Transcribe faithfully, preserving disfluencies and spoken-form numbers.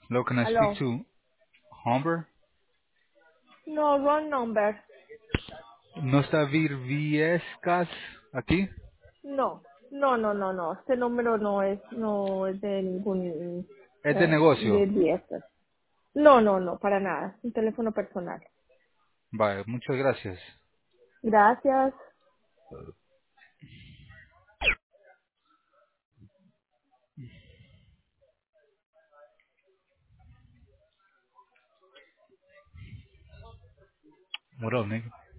Hello, can I speak Aló. to Humber? No, wrong number. ¿No está Vir Viescas aquí? No. No, no, no, no. Este número no es, no es de ningún, Es de eh, negocio. de diestro. No, no, no, para nada. Es un teléfono personal. Vale, muchas gracias. Gracias. What up, nigga?